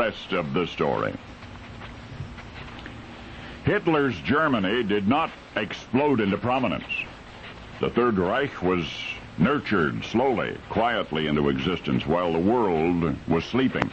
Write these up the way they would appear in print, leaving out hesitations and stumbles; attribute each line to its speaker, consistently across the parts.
Speaker 1: rest of the story. Hitler's Germany did not explode into prominence. The Third Reich was nurtured slowly, quietly into existence while the world was sleeping.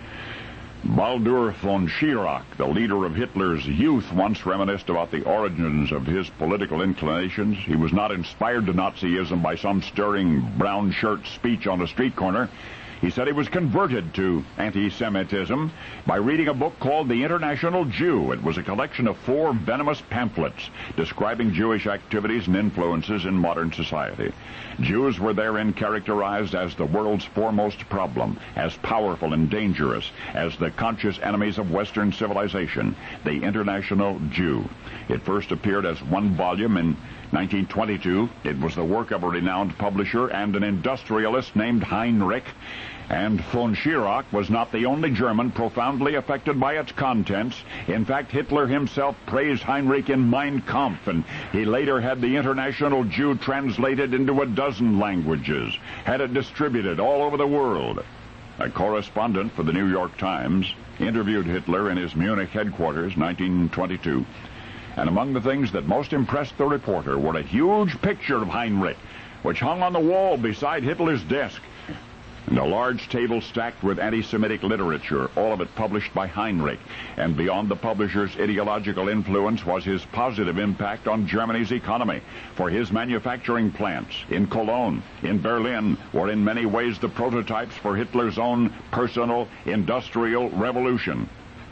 Speaker 1: Baldur von Schirach, the leader of Hitler's youth, once reminisced about the origins of his political inclinations. He was not inspired to Nazism by some stirring brown shirt speech on a street corner. He said he was converted to anti-Semitism by reading a book called The International Jew. It was a collection of 4 venomous pamphlets describing Jewish activities and influences in modern society. Jews were therein characterized as the world's foremost problem, as powerful and dangerous, as the conscious enemies of Western civilization. The International Jew. It first appeared as 1 volume in 1922. It was the work of a renowned publisher and an industrialist named Heinrich. And von Schirach was not the only German profoundly affected by its contents. In fact, Hitler himself praised Heinrich in Mein Kampf, and he later had the International Jew translated into a dozen languages, had it distributed all over the world. A correspondent for the New York Times interviewed Hitler in his Munich headquarters, 1922. And among the things that most impressed the reporter were a huge picture of Heinrich, which hung on the wall beside Hitler's desk, and a large table stacked with anti-Semitic literature, all of it published by Heinrich. And beyond the publisher's ideological influence was his positive impact on Germany's economy, for his manufacturing plants in Cologne, in Berlin, were in many ways the prototypes for Hitler's own personal industrial revolution.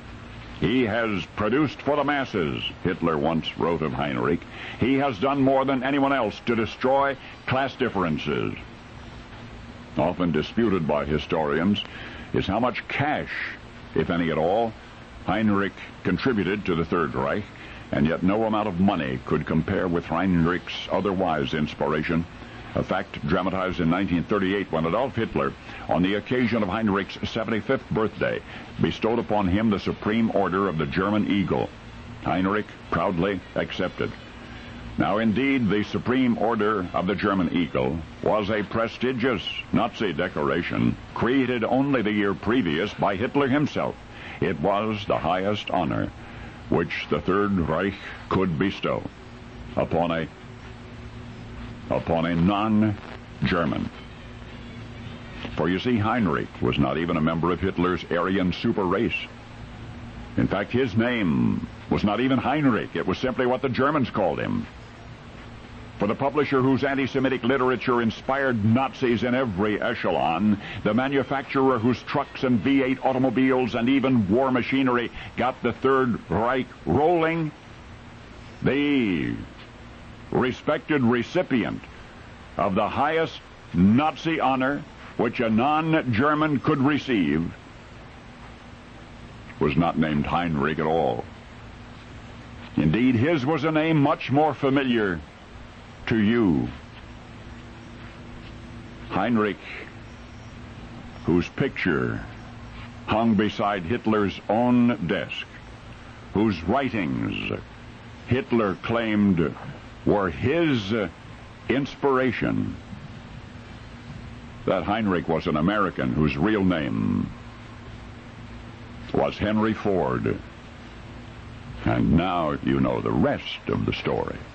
Speaker 1: He has produced for the masses, Hitler once wrote of Heinrich. He has done more than anyone else to destroy class differences. Often disputed by historians is how much cash, if any at all, Heinrich contributed to the Third Reich, and yet no amount of money could compare with Heinrich's otherwise inspiration, a fact dramatized in 1938 when Adolf Hitler, on the occasion of Heinrich's 75th birthday, bestowed upon him the Supreme Order of the German Eagle. Heinrich proudly accepted. Now, indeed, the Supreme Order of the German Eagle was a prestigious Nazi decoration created only the year previous by Hitler himself. It was the highest honor which the Third Reich could bestow upon a non-German. For you see, Heinrich was not even a member of Hitler's Aryan super race. In fact, his name was not even Heinrich. It was simply what the Germans called him. For the publisher whose anti-Semitic literature inspired Nazis in every echelon, the manufacturer whose trucks and V8 automobiles and even war machinery got the Third Reich rolling, the respected recipient of the highest Nazi honor which a non-German could receive, was not named Heinrich at all. Indeed, his was a name much more familiar to you. Heinrich, whose picture hung beside Hitler's own desk, whose writings Hitler claimed were his inspiration. That Heinrich was an American whose real name was Henry Ford. And now you know the rest of the story.